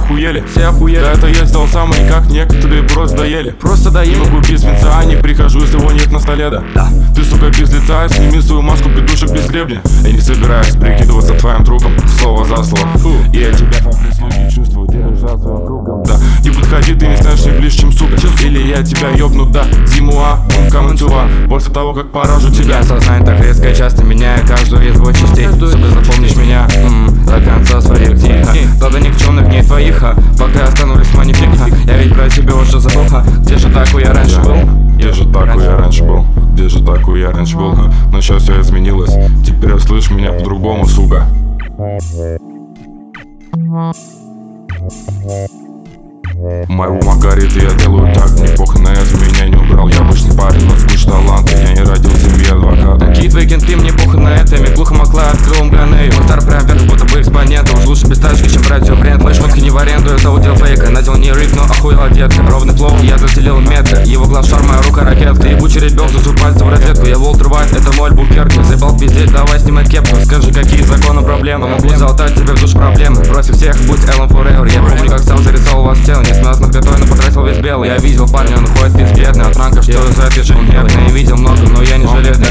охуели. Да это я сделал сам, и как некоторые просто доели. Не могу без венца, не прихожу, если его нет на столе, да. Ты, сука, без лица, сними свою маску, петушек без гребня. Я не собираюсь прикидываться твоим трупом, слово за слово. И я тебя по прислуге чувствую, держаться кругом, да. Не подходи, ты не знаешь ни ближе, чем сука. Или я тебя ёбну, да. Зимуа, камантюа. После того, как поражу тебя. Сознание так резко, часто меняя каждую из его частей. Сука, запомнишь меня до конца своих дней. До никчемных дней твоих, пока остановлюсь манифика. Я ведь про тебя уже забыл, где же такой я раньше был? Где же такой я раньше был? Где же такой я раньше был? Но сейчас все изменилось. Теперь услышь меня по-другому, сука. Моя ума горит, и я делаю так. Мне похуй на это, меня не убрал. Я обычный парень, но скучный талант. Я не родил в семье адвоката. Такие твои кенты, мне похуй на это. Мне глухо макла, открыл мграней. Мой стар прям вверх, будто бы экспонент. Уж лучше без тачки, чем брать ее бренд. Мои шмотки не в аренду, это удел фейка. Надел не рик, но охуел одетка. Ровный флоу, я заселил метка. Его глаз шар, моя рука ракетка. Ебучий ребенок, засу пальцы в розетку. Я Волтер Вайт, это мой Альбукерки. Заебал пиздеть, давай снимай кепку. Скажи, какие законы проблемы. Могу залатать тебе в душ проблемы. Бросив всех, будь Эллен Forever. Я помню, как сам зарисовал вас тело. Не смелся над готовой, но потратил весь белый. Я видел парня, он ходит весь бедный. От ранков, что за это же нет. Не видел много, но я не жалею.